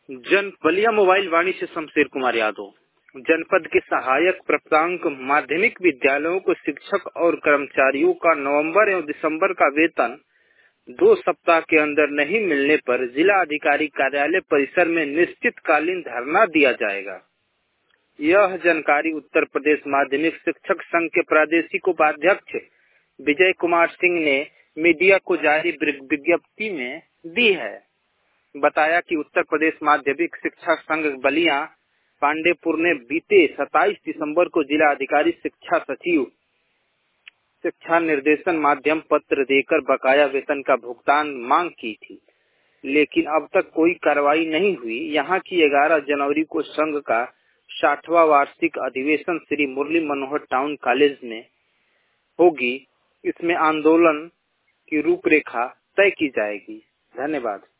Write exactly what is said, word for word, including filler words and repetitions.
जन बलिया मोबाइल वाणी से शमशेर कुमार यादव। जनपद के सहायक प्राप्तांक माध्यमिक विद्यालयों को शिक्षक और कर्मचारियों का नवंबर एवं दिसंबर का वेतन दो सप्ताह के अंदर नहीं मिलने पर जिला अधिकारी कार्यालय परिसर में निश्चितकालीन धरना दिया जाएगा। यह जानकारी उत्तर प्रदेश माध्यमिक शिक्षक संघ के प्रादेशिक उपाध्यक्ष विजय कुमार सिंह ने मीडिया को जारी विज्ञप्ति में दी है। बताया कि उत्तर प्रदेश माध्यमिक शिक्षा संघ बलिया पांडेपुर ने बीते सत्ताईस दिसंबर को जिला अधिकारी शिक्षा सचिव शिक्षा निर्देशन माध्यम पत्र देकर बकाया वेतन का भुगतान मांग की थी, लेकिन अब तक कोई कार्रवाई नहीं हुई। यहाँ की ग्यारह जनवरी को संघ का साठवां वार्षिक अधिवेशन श्री मुरली मनोहर टाउन कॉलेज में होगी। इसमें आंदोलन की रूपरेखा तय की जाएगी। धन्यवाद।